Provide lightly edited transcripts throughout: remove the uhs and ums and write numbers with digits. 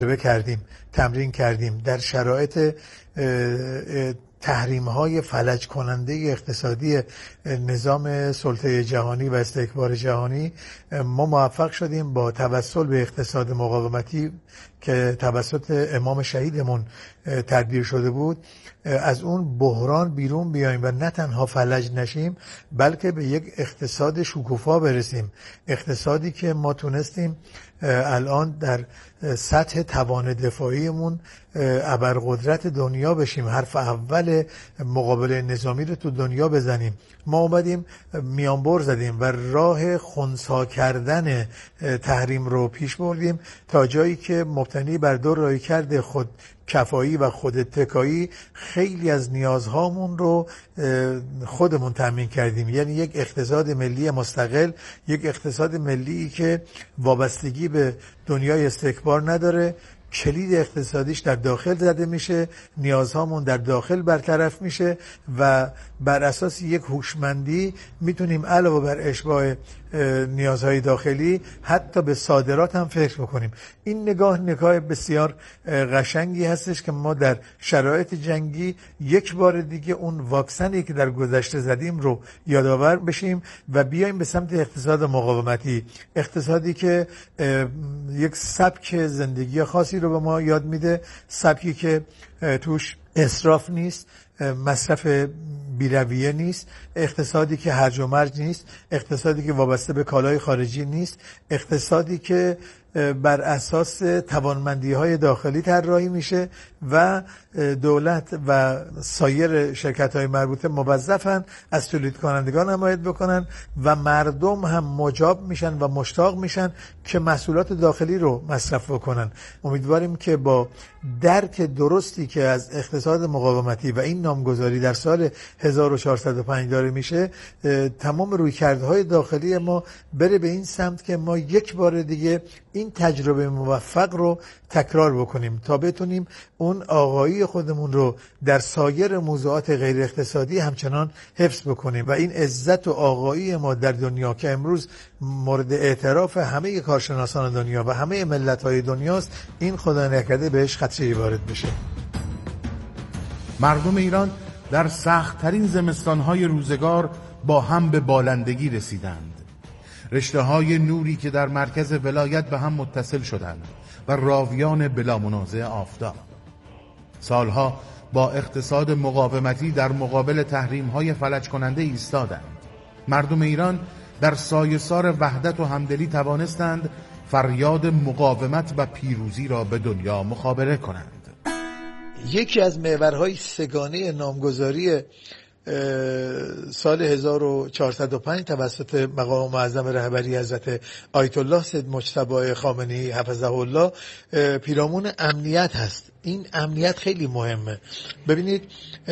تمرین کردیم در شرایط تحریم‌های فلج کننده اقتصادی نظام سلطه جهانی و استکبار جهانی. ما موفق شدیم با توسل به اقتصاد مقاومتی که توسط امام شهیدمون تدبیر شده بود از اون بحران بیرون بیاییم و نه تنها فلج نشیم بلکه به یک اقتصاد شکوفا برسیم. اقتصادی که ما تونستیم الان در سطح توان دفاعیمون ابرقدرت دنیا بشیم، حرف اول مقابله نظامی رو تو دنیا بزنیم. ما اومدیم میانبر زدیم و راه خنثی کردن تحریم رو پیش بردیم تا جایی که مبتنی بر دو رویکرد خود کفایی و خود اتکایی خیلی از نیازهامون رو خودمون تامین کردیم. یعنی یک اقتصاد ملی مستقل، یک اقتصاد ملی که وابستگی به دنیای استکبار نداره، کلید اقتصادیش در داخل زده میشه، نیازهامون در داخل برطرف میشه و بر اساس یک هوشمندی میتونیم علاوه بر اشباع نیازهای داخلی حتی به صادرات هم فکر بکنیم. این نگاه بسیار قشنگی هستش که ما در شرایط جنگی یک بار دیگه اون واکسنی که در گذشته زدیم رو یادآور بشیم و بیایم به سمت اقتصاد مقاومتی، اقتصادی که یک سبک زندگی خاصی رو به ما یاد میده، سبکی که توش اسراف نیست، مصرف بی‌رویه نیست، اقتصادی که هرج و مرج نیست، اقتصادی که وابسته به کالای خارجی نیست، اقتصادی که بر اساس توانمندی‌های داخلی طراحی میشه و دولت و سایر شرکت‌های مربوطه موظفن از تولید کنندگان حمایت بکنن و مردم هم مجاب میشن و مشتاق میشن که محصولات داخلی رو مصرف بکنن. امیدواریم که با درک درستی که از اقتصاد مقاومتی و این نامگذاری در سال 1405 داره میشه، تمام رویکردهای داخلی ما بره به این سمت که ما یک بار دیگه این تجربه موفق رو تکرار بکنیم تا بتونیم اون آقایی خودمون رو در سایر موضوعات غیر اقتصادی همچنان حفظ بکنیم و این عزت و آقایی ما در دنیا که امروز مورد اعتراف همه کارشناسان دنیا و همه ملت‌های دنیاست، این خدا نکرده بهش خدشه‌ای وارد بشه. مردم ایران در سخت‌ترین زمستان‌های روزگار با هم به بالندگی رسیدند. رشته‌های نوری که در مرکز ولایت به هم متصل شدند و راویان بلا منازع آفتاب. سالها با اقتصاد مقاومتی در مقابل تحریم‌های فلج کننده ایستادند. مردم ایران در سایه‌سار وحدت و همدلی توانستند فریاد مقاومت و پیروزی را به دنیا مخابره کنند. یکی از محورهای سگانه نامگذاری سال 1405 توسط مقام معظم رهبری حضرت آیت الله سید مجتبی خامنه‌ای حفظه الله پیرامون امنیت هست. این امنیت خیلی مهمه. ببینید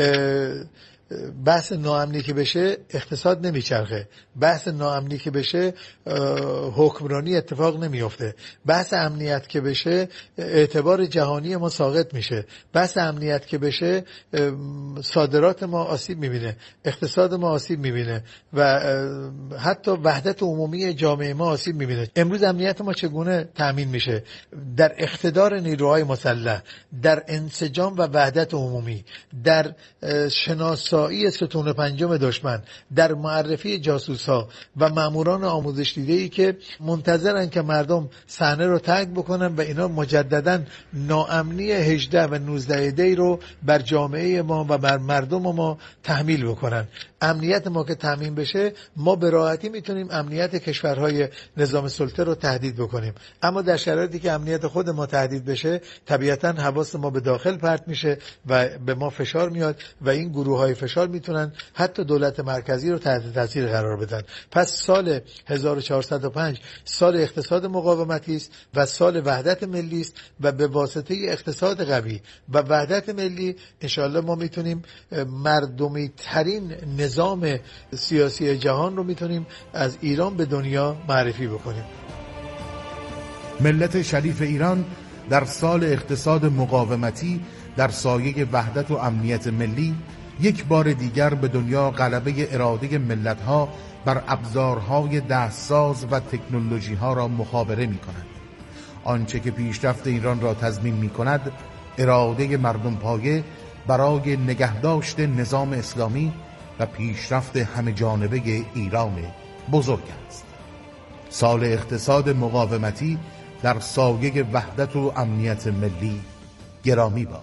بحث ناامنی که بشه اقتصاد نمیچرخه، بحث ناامنی که بشه حکمرانی اتفاق نمیفته، بحث امنیت که بشه اعتبار جهانی ما ساقط میشه، بحث امنیت که بشه صادرات ما آسیب میبینه، اقتصاد ما آسیب میبینه و حتی وحدت عمومی جامعه ما آسیب میبینه. امروز امنیت ما چگونه تأمین میشه؟ در اقتدار نیروهای مسلح، در انسجام و وحدت عمومی، در شناسایی ستون پنجم دشمن، در معرفی جاسوس‌ها و ماموران آموزش دیده‌ای که منتظرن که مردم صحنه رو ترک بکنن و اینا مجددا ناامنی 18 و 19 دی رو بر جامعه ما و بر مردم ما تحمیل بکنن. امنیت ما که تامین بشه، ما به راحتی میتونیم امنیت کشورهای نظام سلطه رو تهدید بکنیم. اما در شرایطی که امنیت خود ما تهدید بشه، طبیعتاً حواس ما به داخل پرت میشه و به ما فشار میاد و این گروه‌های فشار میتونن حتی دولت مرکزی رو تحت تاثیر قرار بدن. پس سال 1405 سال اقتصاد مقاومتی است و سال وحدت ملی است و به واسطه اقتصاد قوی و وحدت ملی انشاءالله ما میتونیم مردمی ترین نظام سیاسی جهان رو میتونیم از ایران به دنیا معرفی بکنیم. ملت شریف ایران در سال اقتصاد مقاومتی در سایه وحدت و امنیت ملی یک بار دیگر به دنیا غلبه اراده ملت‌ها بر ابزارهای دستساز و تکنولوژی‌ها را مخابره می‌کنند. آنچه که پیشرفت ایران را تضمین می کند اراده مردم پایه برای نگهداشت نظام اسلامی و پیشرفت همه جانبه ایران بزرگ است. سال اقتصاد مقاومتی در سایه وحدت و امنیت ملی گرامی باد.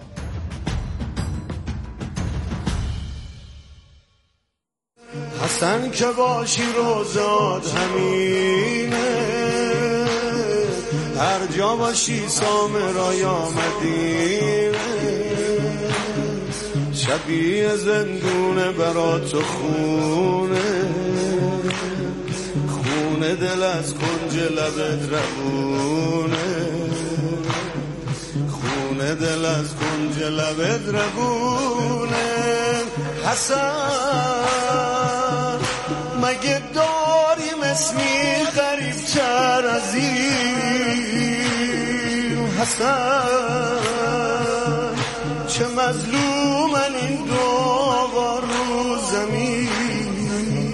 حسن که باشی روزات همینه، هر جا باشی سامرای آمدینه، شبیه زندونه برا تو خونه، خونه دل از کنج لبت ربونه، خونه دل از کنج لبت ربونه. حسن مگه داری مسمی غریب تر از این؟ حسن چه مظلومن این دوغا رو زمین.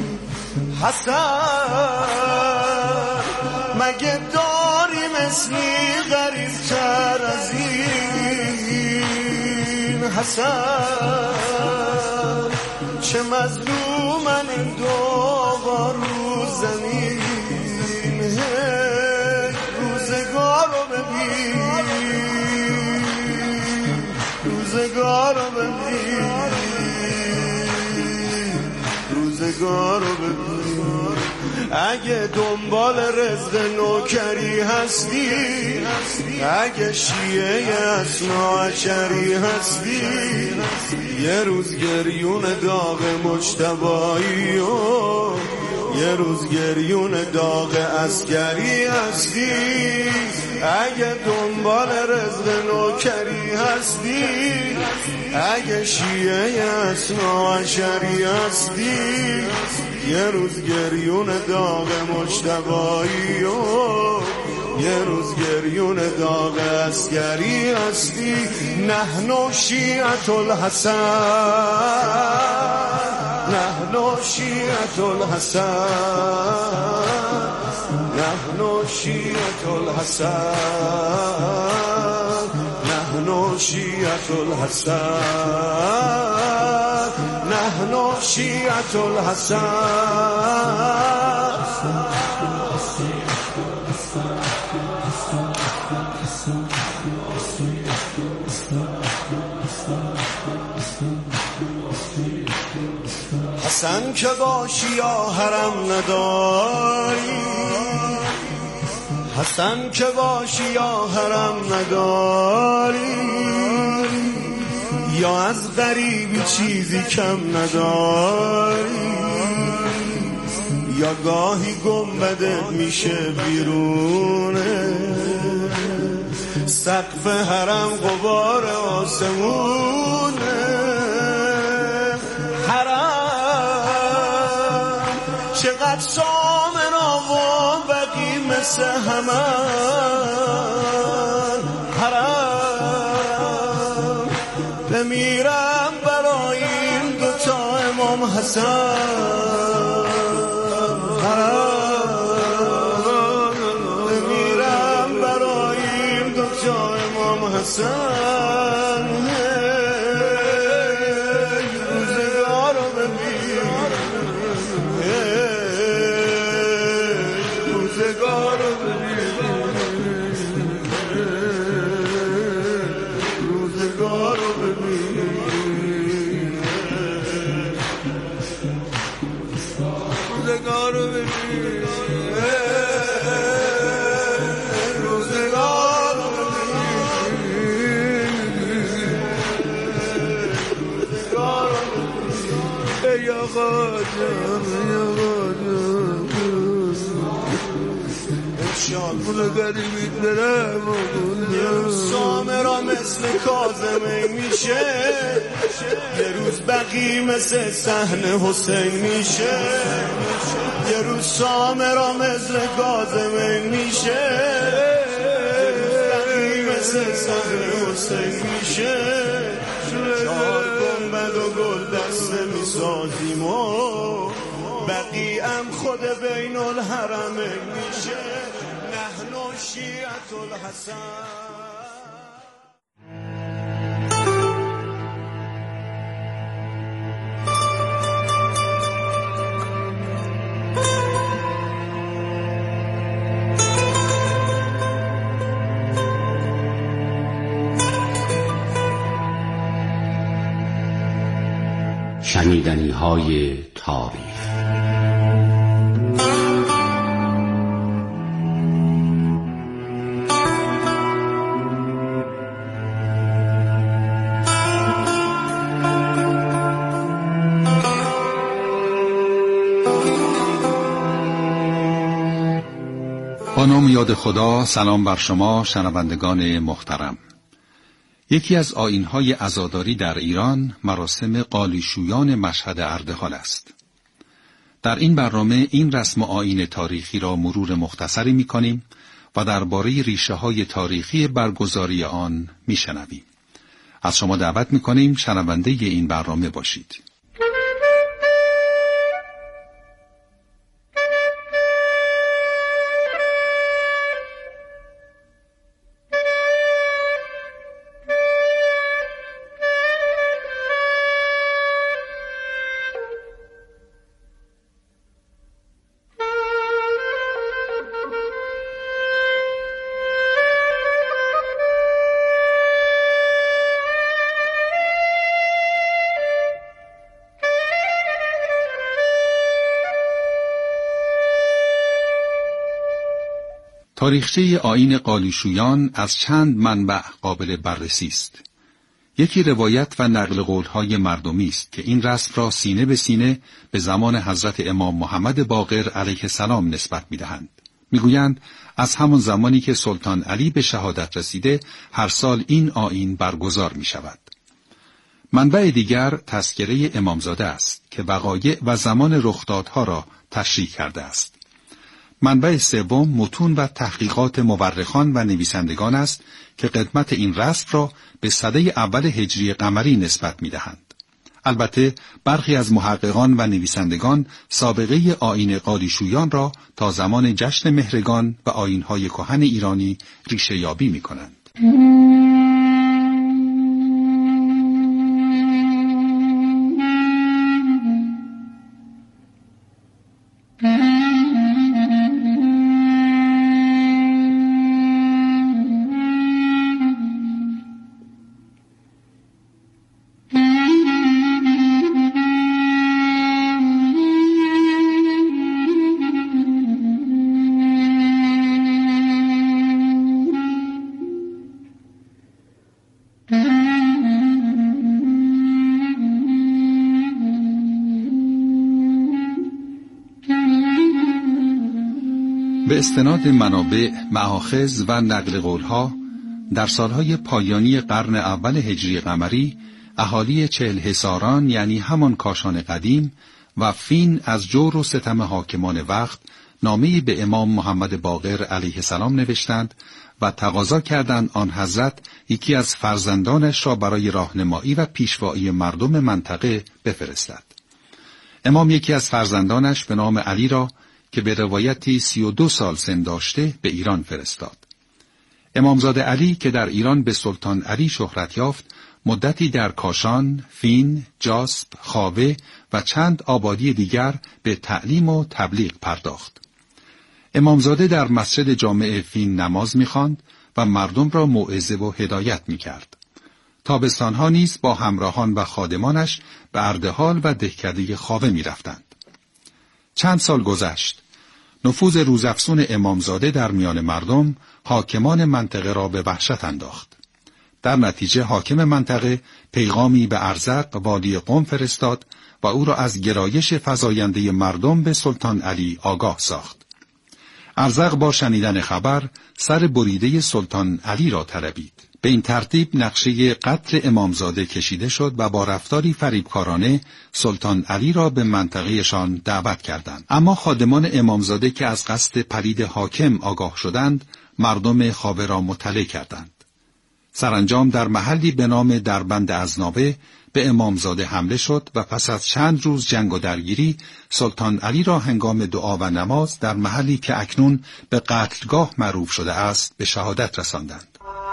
حسن مگه داری مسمی غریب تر از این؟ حسن چه مظلومن این دوغا رو زمین. روزگار رو ببین، روزگار رو ببین، روزگار رو ببین. اگه دنبال رزق نوکری هستی، اگه شیعه اسنا عشری هستی، یه روز گریون داغ مجتبایی و یه روز گریون داغ عسکری هستی. اگه دنبال رزق نوکری هستی، اگه شیعه اسنا عشری هستی، یه روز گریون داغ مجتبایی و یه روز گریون داغ عسکری هستی. نحن شیعة الحسن، نحن شیعة الحسن، نحن شیعة الحسن، نحن شیعة الحسن، نحن شیعة الحسن. حسن که باشی یا حرم نداری، حسن که باشی یا حرم نداری، یا از غریبی چیزی کم نداری، یا گاهی گنبدت میشه بیرونه، سقف حرم غبار آسمونه. چقدر سامنا و بقی مثل همن، حرم بمیرم برای این دوتا امام حسن، حرم بمیرم برای این دوتا امام حسن. روزگار رو ببین، روزگار رو ببین، روزگار رو ببین، روزگار رو ببین، روزگار رو ببین، روزگار رو ببین. ای آقا جان، ای آقا جان، پول غریبی دارم یه روز سامرا مثل کاظمی میشه، یه روز بقی مثل صحن حسین میشه، یه روز سامرا مثل کاظمی میشه، بقی مثل صحن حسین میشه. چهار گنبد و گل دسته میسازیم و بقی هم خود بین الحرمین میشه. نحن شیعة الحسن. شنیدنی‌های تاریخ. با نام یاد خدا. سلام بر شما شنوندگان محترم. یکی از آیین‌های عزاداری در ایران مراسم قالیشویان مشهد اردحال است. در این برنامه این رسم و آیین تاریخی را مرور مختصری می‌کنیم و درباره ریشه‌های تاریخی برگزاری آن می‌شنویم. از شما دعوت می‌کنیم شنونده این برنامه باشید. تاریخچه آیین قالیشویان از چند منبع قابل بررسی است. یکی روایت و نقل قول‌های مردمی است که این رسم را سینه به سینه به زمان حضرت امام محمد باقر علیه السلام نسبت می‌دهند. می‌گویند از همان زمانی که سلطان علی به شهادت رسیده هر سال این آیین برگزار می‌شود. منبع دیگر تذکره امامزاده است که وقایع و زمان رخدادها را تشریح کرده است. منبع سوم متون و تحقیقات مورخان و نویسندگان است که قدمت این رسم را به سده اول هجری قمری نسبت می‌دهند. البته برخی از محققان و نویسندگان سابقه آیین قالیشویان را تا زمان جشن مهرگان و آیین‌های کهن ایرانی ریشه یابی می‌کنند. به استناد منابع، مآخذ و نقل قولها در سالهای پایانی قرن اول هجری قمری اهالی 40 حصاران یعنی همان کاشان قدیم و فین از جور و ستم حاکمان وقت نامه‌ای به امام محمد باقر علیه السلام نوشتند و تقاضا کردند آن حضرت یکی از فرزندانش را برای راهنمایی و پیشوایی مردم منطقه بفرستد. امام یکی از فرزندانش به نام علی را که به روایتی 32 سال سن داشته به ایران فرستاد. امامزاده علی که در ایران به سلطان علی شهرت یافت، مدتی در کاشان، فین، جاسب، خاوه و چند آبادی دیگر به تعلیم و تبلیغ پرداخت. امامزاده در مسجد جامع فین نماز می‌خواند و مردم را موعظه و هدایت می‌کرد. تابستانها نیز با همراهان و خادمانش به اردحال و دهکده خاوه می‌رفتند. چند سال گذشت. نفوذ روزافزون امامزاده در میان مردم حاکمان منطقه را به وحشت انداخت. در نتیجه حاکم منطقه پیغامی به ارزق والی قم فرستاد و او را از گرایش فزاینده مردم به سلطان علی آگاه ساخت. ارزق با شنیدن خبر سر بریده سلطان علی را طلبید. به این ترتیب نقشه قتل امامزاده کشیده شد و با رفتاری فریبکارانه سلطان علی را به منطقهشان دعوت کردند. اما خادمان امامزاده که از قصد پلید حاکم آگاه شدند، مردم خاوه را مطلع کردند. سرانجام در محلی به نام دربند ازنابه به امامزاده حمله شد و پس از چند روز جنگ و درگیری سلطان علی را هنگام دعا و نماز در محلی که اکنون به قتلگاه معروف شده است به شهادت رساندند.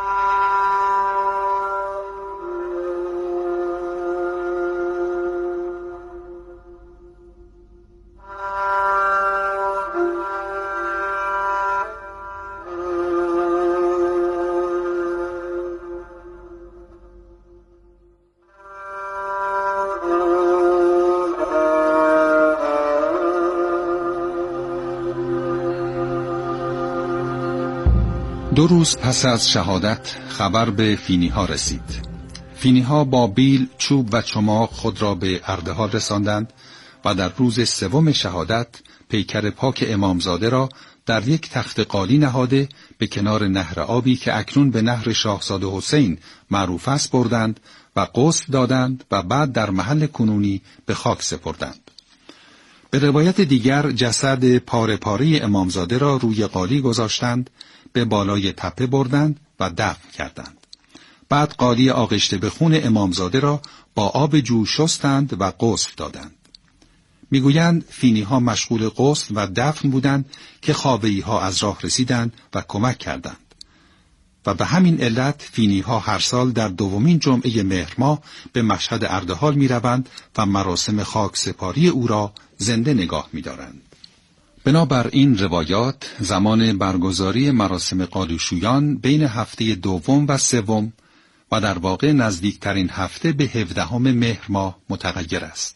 دو روز پس از شهادت خبر به فینی ها رسید. فینی ها با بیل، چوب و چماق خود را به اردحال رساندند و در روز سوم شهادت پیکر پاک امامزاده را در یک تخت قالی نهاده به کنار نهر آبی که اکنون به نهر شاهزاده حسین معروف است بردند و غسل دادند و بعد در محل کنونی به خاک سپردند. به روایت دیگر جسد پاره پاره امامزاده را روی قالی گذاشتند، به بالای تپه بردند و دفن کردند. بعد قالی آغشته به خون امامزاده را با آب جو شستند و غسل دادند. میگویند فینی ها مشغول غسل و دفن بودند که خاوه‌ای ها از راه رسیدند و کمک کردند. و به همین علت فینی ها هر سال در دومین جمعه مهر ماه به مشهد اردحال می روند و مراسم خاک سپاری او را زنده نگاه می دارند. بنابر این روایات زمان برگزاری مراسم قالیشویان بین هفته دوم و سوم و در واقع نزدیکترین هفته به 17 مهر ماه متغیر است.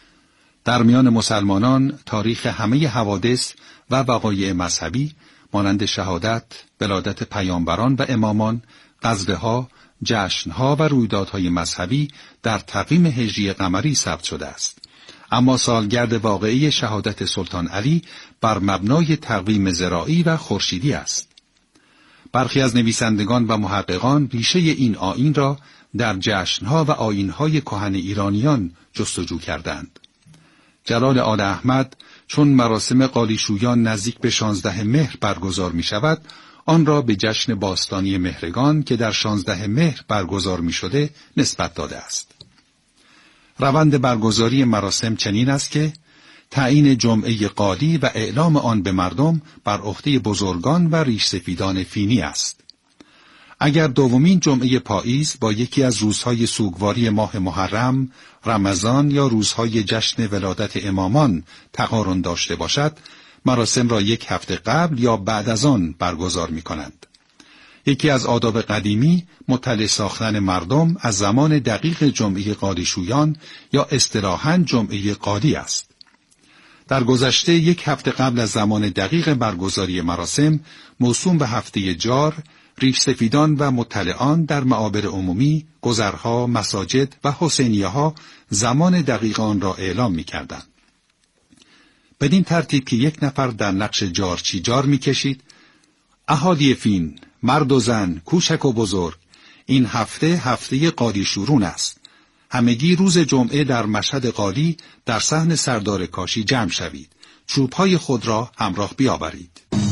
در میان مسلمانان تاریخ همه حوادث و وقایع مذهبی مانند شهادت، ولادت پیامبران و امامان، غزوه‌ها، جشن‌ها و رویدادهای مذهبی در تقویم هجری قمری ثبت شده است. اما سالگرد واقعی شهادت سلطان علی بر مبنای تقویم زراعی و خورشیدی است. برخی از نویسندگان و محققان ریشه این آیین را در جشنها و آیینهای کهن ایرانیان جستجو کردند. جلال آل احمد چون مراسم قالیشویان نزدیک به 16 مهر برگزار می شود، آن را به جشن باستانی مهرگان که در 16 مهر برگزار می شده نسبت داده است. روند برگزاری مراسم چنین است که تعیین جمعه قالی و اعلام آن به مردم بر عهده بزرگان و ریش سفیدان فینی است. اگر دومین جمعه پاییز با یکی از روزهای سوگواری ماه محرم، رمضان یا روزهای جشن ولادت امامان تقارن داشته باشد، مراسم را یک هفته قبل یا بعد از آن برگزار می کنند. یکی از آداب قدیمی مطلع ساختن مردم از زمان دقیق جمعه قالیشویان یا اصطلاحاً جمعه قالی است. در گذشته یک هفته قبل از زمان دقیق برگزاری مراسم موسوم به هفته جار، ریش سفیدان و مطلعان در معابر عمومی، گذرها، مساجد و حسینیه ها زمان دقیق آن را اعلام می کردند. بدین ترتیب که یک نفر در نقش جارچی جار می کشید: اهالی فین، مرد و زن، کوچک و بزرگ، این هفته قالیشورون است. همگی روز جمعه در مشهد قالی در صحن سردار کاشی جمع شوید. چوب‌های خود را همراه بیاورید.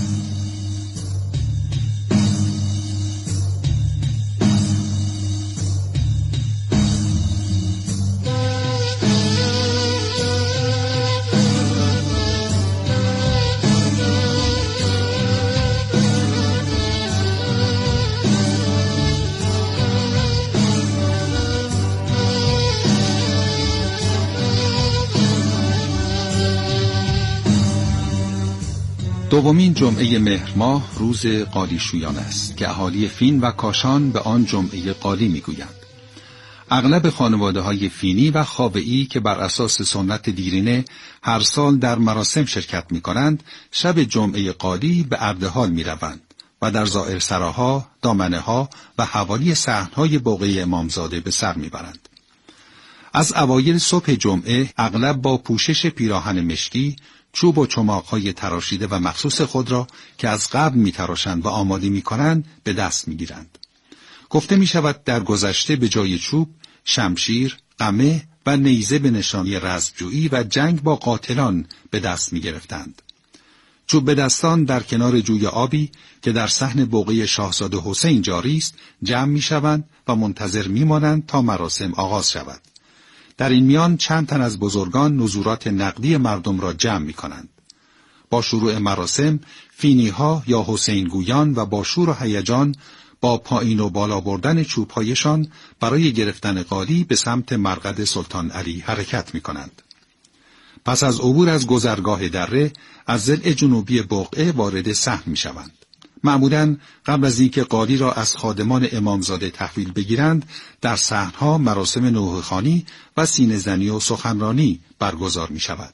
دومین جمعه مهر ماه روز قالیشویان است که اهالی فین و کاشان به آن جمعه قالی میگویند. اغلب خانواده‌های فینی و خاوه‌ای که بر اساس سنت دیرینه هر سال در مراسم شرکت می‌کنند، شب جمعه قالی به اردحال می‌روند و در زائرسراها، دامنه‌ها و حوالی صحن‌های بقعه امامزاده به سر می‌برند. از اوایل صبح جمعه اغلب با پوشش پیراهن مشکی، چوب و چماق‌های تراشیده و مخصوص خود را که از قبل می‌تراشند و آماده می‌کنند به دست می‌گیرند. گفته می‌شود در گذشته به جای چوب، شمشیر، قمه و نیزه به نشانی رزمجویی و جنگ با قاتلان به دست می‌گرفتند. چوب دستان در کنار جوی آبی که در صحن بقعه شاهزاده حسین جاری است جمع می‌شوند و منتظر می‌مانند تا مراسم آغاز شود. در این میان چند تن از بزرگان نزورات نقدی مردم را جمع می‌کنند. با شروع مراسم فینی‌ها یا حسین گویان و با شور و هیجان با پایین و بالا بردن چوب‌هایشان برای گرفتن قالی به سمت مرقد سلطان علی حرکت می‌کنند. پس از عبور از گذرگاه دره از ضلع جنوبی بقعه وارد صحن می‌شوند. معمولاً قبل از اینکه قالی را از خادمان امامزاده تحویل بگیرند در صحن‌ها مراسم نوحه‌خوانی و سینه‌زنی و سخنرانی برگزار می‌شود.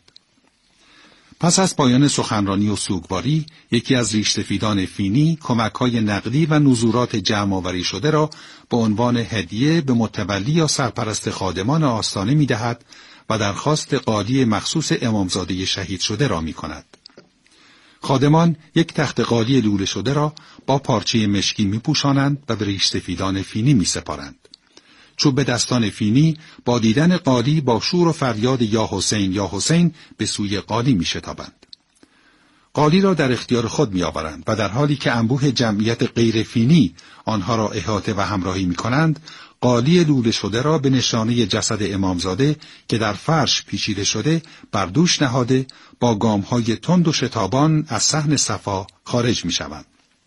پس از پایان سخنرانی و سوگواری یکی از ریشسفیدان فینی کمک‌های نقدی و نزورات جمع‌آوری شده را به عنوان هدیه به متولی یا سرپرست خادمان آستانه می‌دهد و درخواست قالی مخصوص امامزاده شهید شده را می‌کند. خادمان یک تخت قالی لوله شده را با پارچه مشکی می‌پوشانند و به ریشسفیدان فینی می‌سپارند. چوب دستان فینی با دیدن قالی با شور و فریاد یا حسین یا حسین به سوی قالی می‌شتابند. قالی را در اختیار خود می‌آورند و در حالی که انبوه جمعیت غیر فینی آنها را احاطه و همراهی می‌کنند، قالی لوله شده را به نشانه جسد امامزاده که در فرش پیچیده شده بر دوش نهاده با گام‌های تند و شتابان از صحن صفا خارج می‌شوند.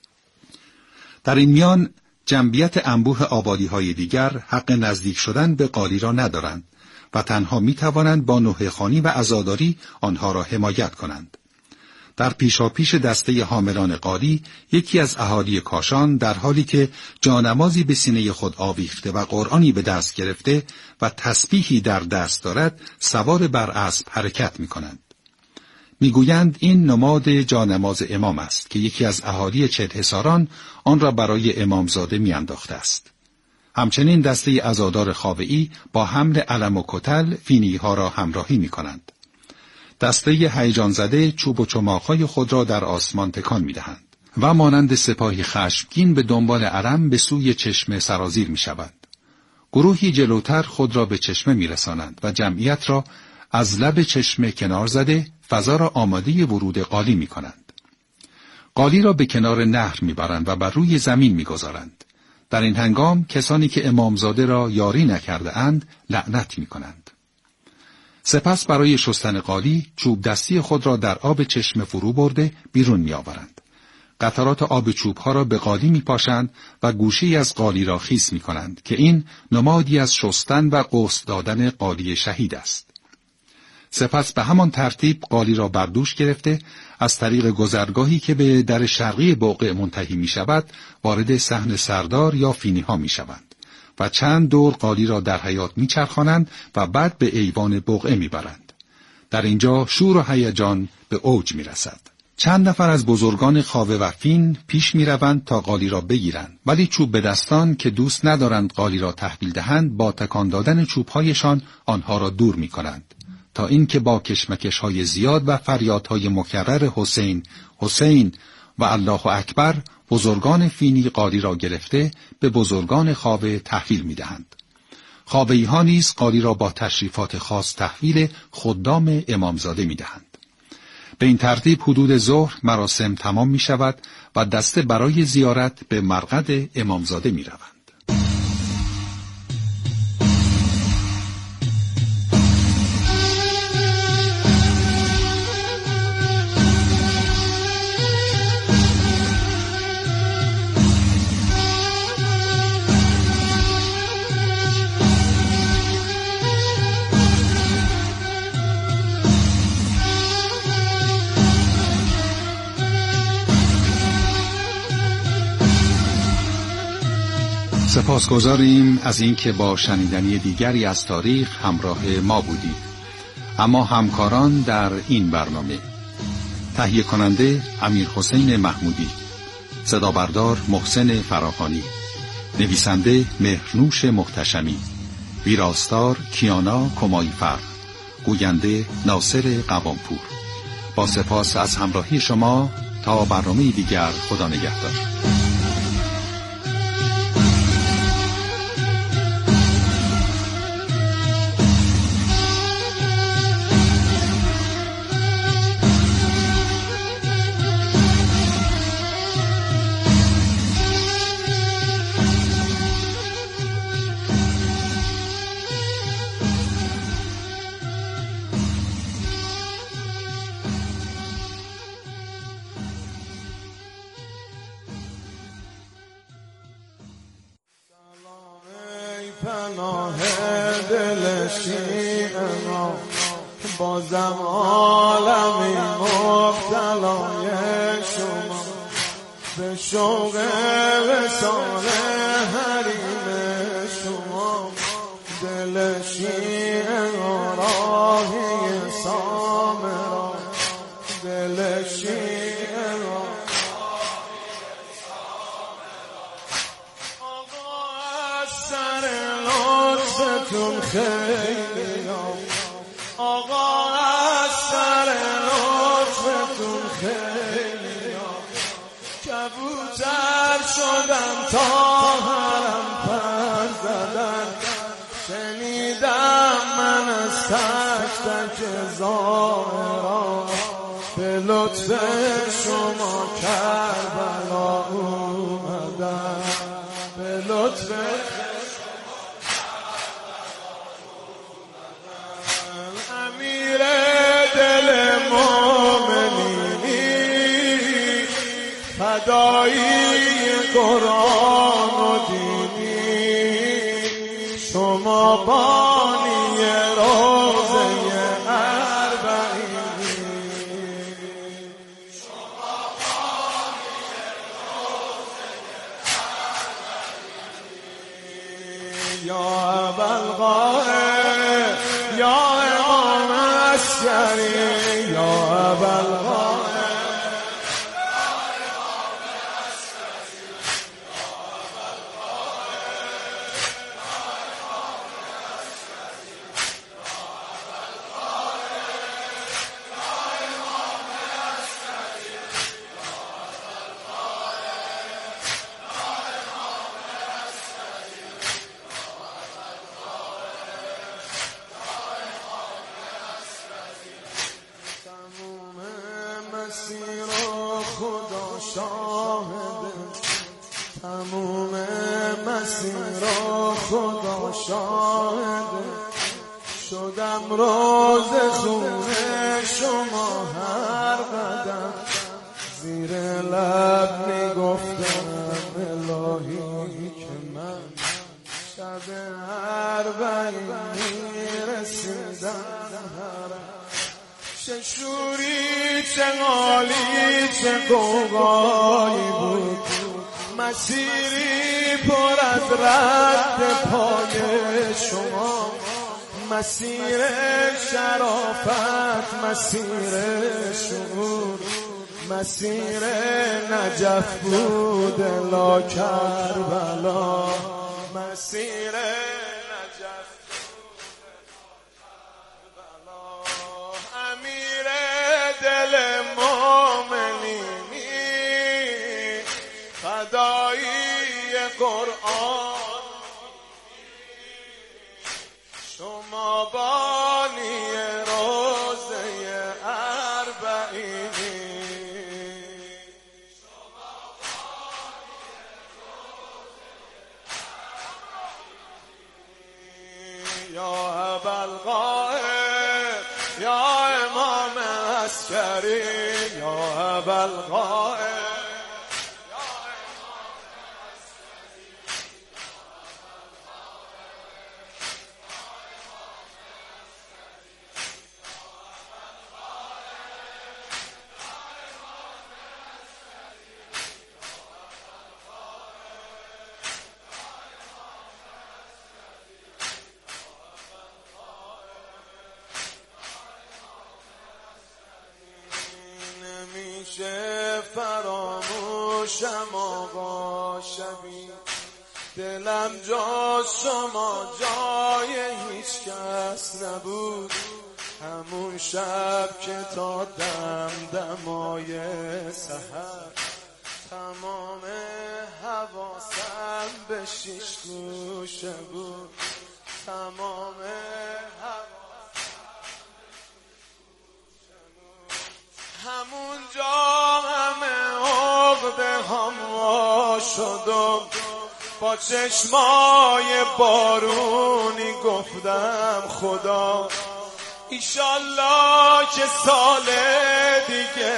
در این میان جمعیت انبوه آبادی‌های دیگر حق نزدیک شدن به قالی را ندارند و تنها می‌توانند با نوحه‌خوانی و عزاداری آنها را حمایت کنند. در پیشاپیش دسته حاملان قالی یکی از اهالی کاشان در حالی که جانمازی به سینه خود آویخته و قرآنی به دست گرفته و تسبیحی در دست دارد سوار بر اسب حرکت می‌کنند. میگویند این نماد جانماز امام است که یکی از اهالی چهلحصاران آن را برای امامزاده میانداخته است. همچنین دسته عزادار خاوه‌ای با حمل علم و کتل فینی‌ها را همراهی می‌کنند. دسته هیجان زده چوب و چماق‌های خود را در آسمان تکان می‌دهند و مانند سپاهی خشمگین به دنبال علم به سوی چشمه سرازیر می‌شوند. گروهی جلوتر خود را به چشمه می‌رسانند و جمعیت را از لب چشمه کنار زده فضا را آماده ورود قالی می‌کنند. قالی را به کنار نهر می‌برند و بر روی زمین می‌گذارند. در این هنگام کسانی که امامزاده را یاری نکرده اند لعنت می‌کنند. سپس برای شستن قالی چوب دستی خود را در آب چشمه فرو برده بیرون می‌آورند. قطرات آب چوب‌ها را به قالی می‌پاشند و گوشه‌ای از قالی را خیس می‌کنند که این نمادی از شستن و غسل دادن قالی شهید است. سپس به همان ترتیب قالی را بر دوش گرفته از طریق گذرگاهی که به در شرقی بقعه منتهی می‌شود وارد صحن سردار یا فینی‌ها می‌شوند و چند دور قالی را در حیاط می‌چرخانند و بعد به ایوان بقعه می‌برند. در اینجا شور و هیجان به اوج می‌رسد. چند نفر از بزرگان خاوه و فین پیش می‌روند تا قالی را بگیرند، ولی چوب به دستان که دوست ندارند قالی را تحویل دهند با تکان دادن چوب‌هایشان آنها را دور می‌کنند تا اینکه با کشمکش‌های زیاد و فریادهای مکرر حسین حسین و الله اکبر بزرگان فینی قالی را گرفته به بزرگان خاوه تحویل می‌دهند. خاوه‌ای‌ها نیز قالی را با تشریفات خاص تحویل خدام امامزاده می‌دهند. به این ترتیب حدود ظهر مراسم تمام می‌شود و دسته برای زیارت به مرقد امامزاده می‌روند. سپاسگزاریم از اینکه با شنیدنی دیگری از تاریخ همراه ما بودید. اما همکاران در این برنامه: تهیه کننده امیر حسین محمودی، صدا بردار محسن فراخانی، نویسنده مهرنوش محتشمی، ویراستار کیانا کمایفر، گوینده ناصر قوامپور. با سپاس از همراهی شما تا برنامه دیگر، خدا نگهدار. پناه دل شیعه ما، بازم عالمی مبتلای شما، به شوق وصال حریم شما. دل شیعه راهی سامرا، دل شیعه آقا از سر لطفتون خیلی، آقا از سر لطفتون خیلی، کبوتر شدم تا حرم پر زدن، شنیدم من از تک تک ظاهران، به لطف شما کربلا اومدن، به لطف امیر دل مومنینی، فدایی قرآن و دینی، شما بانی روزه اربعینی، شما بانی روزه اربعینی. یا ابوالقاسم یا امام عسکری، یا ابوالقاسم مسیر خدا شاهده، تموم مسیر خدا شاهده، شدم روز خونه شما هر قدم، زیر لب میگفتم الهی که من شب اربعین میرسیدم حرم، چه شوری چه غالی چه قوقایی بود، مسیری پر از رد پای شما، مسیر شرافت، مسیر شعور، مسیر نجف بود لا کربلا، مسیر نجف امیر دل مومنینی، فدایی قرآن، شما بانی روزه اربعینی، یا ابوالقاسم یا امام عسکری، یا ابوالقاسم نمیشه فراموشم آقا شبی، دلم جز شما جای هیچ کس نبود، همون شب که تا دمدمای سحر، تمام حواسم به شیش گوشه بود، تمام همون جا همه عقده هم وا شدم، با چشمای بارونی گفتم خدا ایشالله که سال دیگه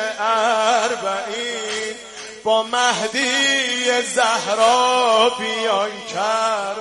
اربعین با مهدی زهرا بیان کرد.